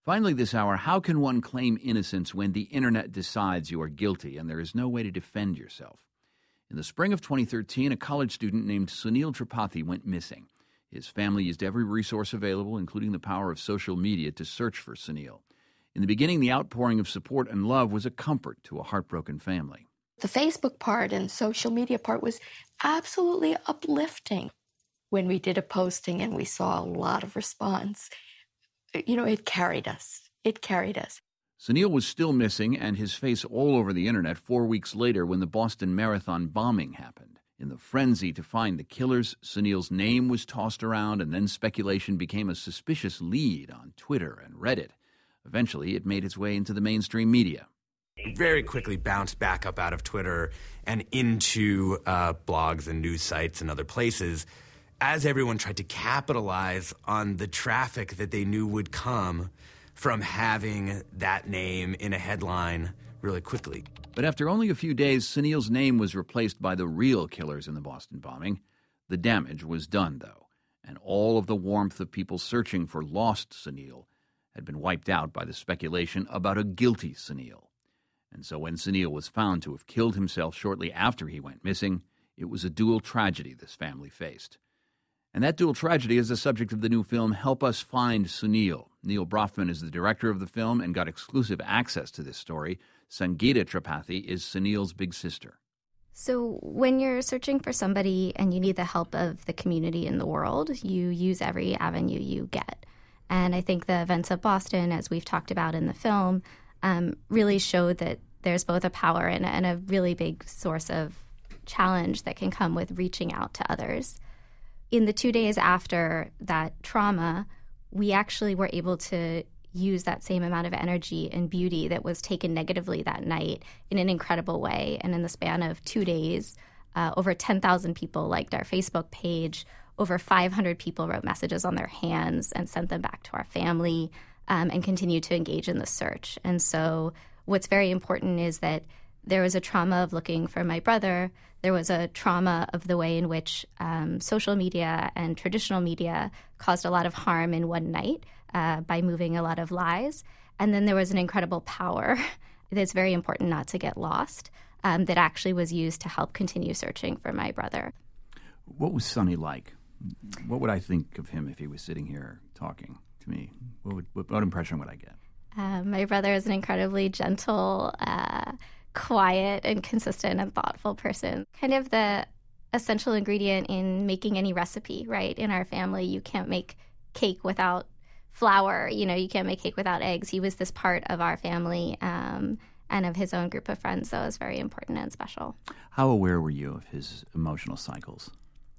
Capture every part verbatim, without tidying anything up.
Finally this hour, how can one claim innocence when the internet decides you are guilty and there is no way to defend yourself? In the spring of twenty thirteen, a college student named Sunil Tripathi went missing. His family used every resource available, including the power of social media, to search for Sunil. In the beginning, the outpouring of support and love was a comfort to a heartbroken family. The Facebook part and social media part was absolutely uplifting. When we did a posting and we saw a lot of response, you know, it carried us. It carried us. Sunil was still missing and his face all over the internet four weeks later when the Boston Marathon bombing happened. In the frenzy to find the killers, Sunil's name was tossed around, and then speculation became a suspicious lead on Twitter and Reddit. Eventually, it made its way into the mainstream media. It very quickly bounced back up out of Twitter and into uh, blogs and news sites and other places as everyone tried to capitalize on the traffic that they knew would come from having that name in a headline really quickly. But after only a few days, Sunil's name was replaced by the real killers in the Boston bombing. The damage was done, though, and all of the warmth of people searching for lost Sunil had been wiped out by the speculation about a guilty Sunil. And so when Sunil was found to have killed himself shortly after he went missing, it was a dual tragedy this family faced. And that dual tragedy is the subject of the new film, Help Us Find Sunil. Neil Brofman is the director of the film and got exclusive access to this story. Sangeeta Tripathi is Sunil's big sister. So when you're searching for somebody and you need the help of the community in the world, you use every avenue you get. And I think the events of Boston, as we've talked about in the film, um, really showed that there's both a power and, and a really big source of challenge that can come with reaching out to others. In the two days after that trauma, we actually were able to use that same amount of energy and beauty that was taken negatively that night in an incredible way. And in the span of two days, uh, over ten thousand people liked our Facebook page. Over five hundred people wrote messages on their hands and sent them back to our family, um, and continued to engage in the search. And so what's very important is that there was a trauma of looking for my brother. There was a trauma of the way in which um, social media and traditional media caused a lot of harm in one night uh, by moving a lot of lies. And then there was an incredible power that's very important not to get lost, um, that actually was used to help continue searching for my brother. What was Sonny like? What would I think of him if he was sitting here talking to me? What, would, what, what impression would I get? Uh, my brother is an incredibly gentle, uh, quiet and consistent and thoughtful person. Kind of the essential ingredient in making any recipe, right? In our family, you can't make cake without flour. You know, you can't make cake without eggs. He was this part of our family um, and of his own group of friends, so it was very important and special. How aware were you of his emotional cycles?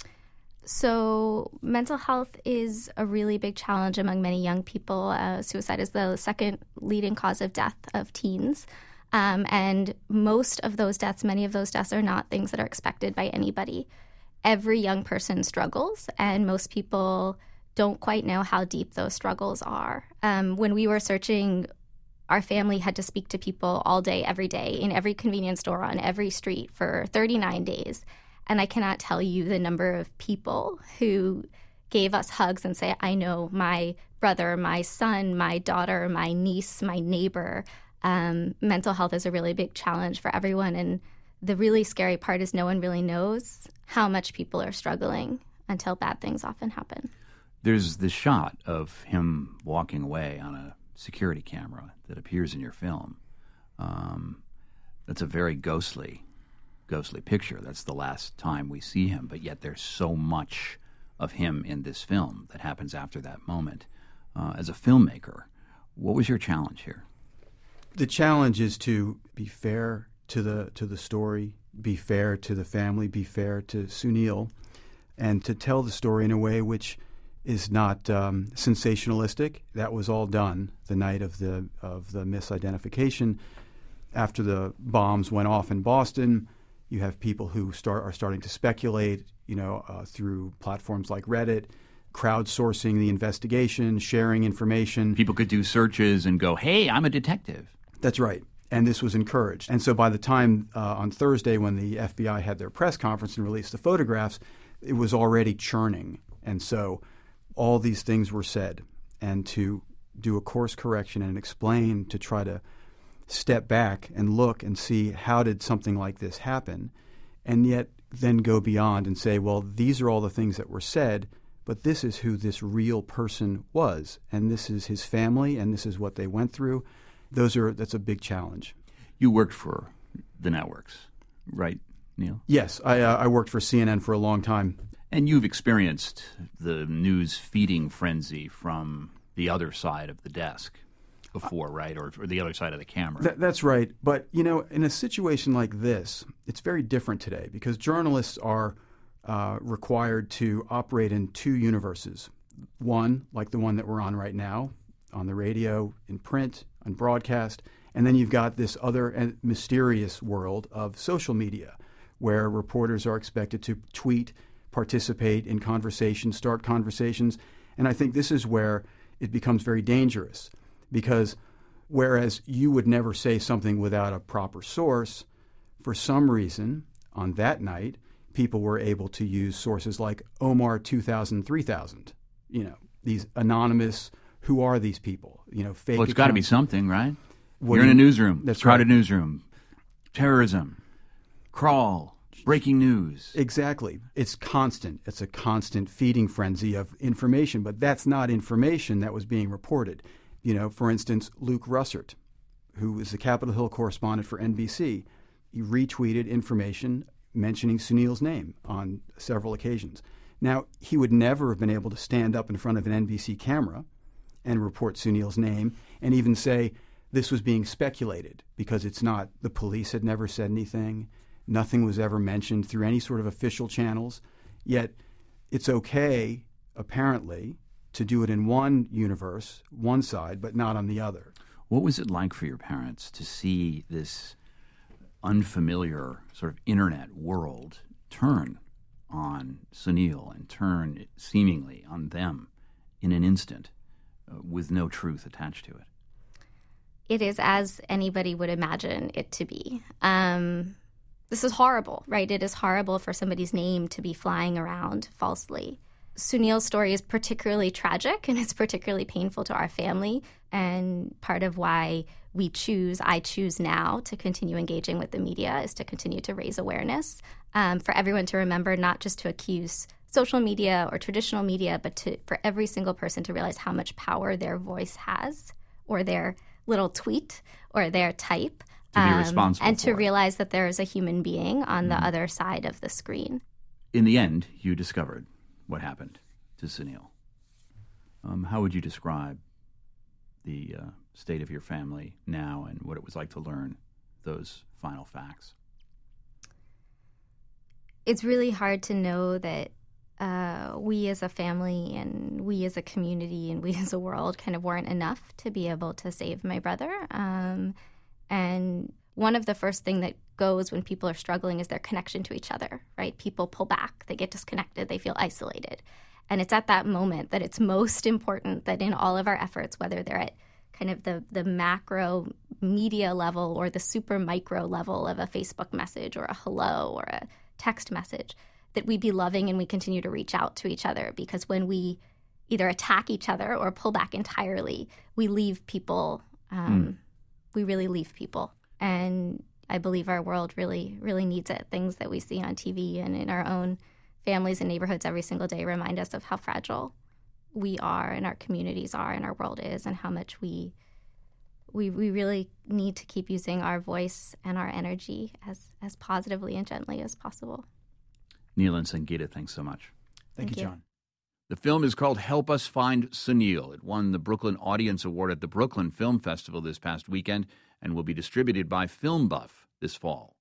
So mental health is a really big challenge among many young people. Uh, suicide is the second leading cause of death of teens. Um, and most of those deaths, many of those deaths are not things that are expected by anybody. Every young person struggles, and most people don't quite know how deep those struggles are. Um, when we were searching, our family had to speak to people all day, every day, in every convenience store, on every street for thirty-nine days. And I cannot tell you the number of people who gave us hugs and say, I know my brother, my son, my daughter, my niece, my neighbor. Um, mental health is a really big challenge for everyone. And the really scary part is no one really knows how much people are struggling until bad things often happen. There's this shot of him walking away on a security camera that appears in your film. Um, that's a very ghostly, ghostly picture. That's the last time we see him, but yet there's so much of him in this film that happens after that moment. Uh, as a filmmaker, what was your challenge here? The challenge is to be fair to the to the story, be fair to the family, be fair to Sunil, and to tell the story in a way which is not um, sensationalistic. That was all done the night of the of the misidentification. After the bombs went off in Boston, you have people who start are starting to speculate, you know, uh, through platforms like Reddit, crowdsourcing the investigation, sharing information. People could do searches and go, hey, I'm a detective. That's right. And this was encouraged. And so by the time uh, on Thursday when the F B I had their press conference and released the photographs, it was already churning. And so all these things were said. And to do a course correction and explain, to try to step back and look and see how did something like this happen, and yet then go beyond and say, well, these are all the things that were said, but this is who this real person was, and this is his family, and this is what they went through. Those are that's a big challenge. You worked for the networks, right, Neil? Yes, I, uh, I worked for C N N for a long time. And you've experienced the news feeding frenzy from the other side of the desk before, right? Or, or the other side of the camera. Th- that's right. But, you know, in a situation like this, it's very different today because journalists are uh, required to operate in two universes. One, like the one that we're on right now, on the radio, in print, on broadcast. And then you've got this other and mysterious world of social media where reporters are expected to tweet, participate in conversations, start conversations. And I think this is where it becomes very dangerous because whereas you would never say something without a proper source, for some reason on that night, people were able to use sources like Omar two thousand, three thousand, you know, these anonymous, who are these people? You know, fake Well, it's got to be accounts. something, right? What You're do in a you- newsroom, That's crowded right. newsroom, terrorism, crawl, breaking news. Exactly. It's constant. It's a constant feeding frenzy of information, but that's not information that was being reported. You know, for instance, Luke Russert, who is the Capitol Hill correspondent for N B C, he retweeted information mentioning Sunil's name on several occasions. Now, he would never have been able to stand up in front of an N B C camera and report Sunil's name and even say this was being speculated because it's not. The police had never said anything. Nothing was ever mentioned through any sort of official channels. Yet it's okay, apparently, to do it in one universe, one side, but not on the other. What was it like for your parents to see this unfamiliar sort of internet world turn on Sunil and turn seemingly on them in an instant uh, with no truth attached to it? It is as anybody would imagine it to be. Um, this is horrible, right? It is horrible for somebody's name to be flying around falsely. Sunil's story is particularly tragic and it's particularly painful to our family. And part of why we choose, I choose now to continue engaging with the media is to continue to raise awareness um, for everyone to remember not just to accuse social media or traditional media, but to for every single person to realize how much power their voice has or their little tweet or their type. To be um, responsible And for to it. realize that there is a human being on Mm. the other side of the screen. In the end, you discovered what happened to Sunil. Um, how would you describe the uh, state of your family now and what it was like to learn those final facts? It's really hard to know that uh, we as a family and we as a community and we as a world kind of weren't enough to be able to save my brother. Um, and one of the first thing that goes when people are struggling is their connection to each other, right? People pull back, they get disconnected, they feel isolated. And it's at that moment that it's most important that in all of our efforts, whether they're at kind of the, the macro media level or the super micro level of a Facebook message or a hello or a text message, that we be loving and we continue to reach out to each other. Because when we either attack each other or pull back entirely, we leave people, um, mm. we really leave people. And I believe our world really, really needs it. Things that we see on T V and in our own families and neighborhoods every single day remind us of how fragile we are and our communities are and our world is and how much we we we really need to keep using our voice and our energy as, as positively and gently as possible. Neil and Sangeeta, thanks so much. Thank, Thank you, you. John. The film is called Help Us Find Sunil. It won the Brooklyn Audience Award at the Brooklyn Film Festival this past weekend and will be distributed by Film Buff this fall.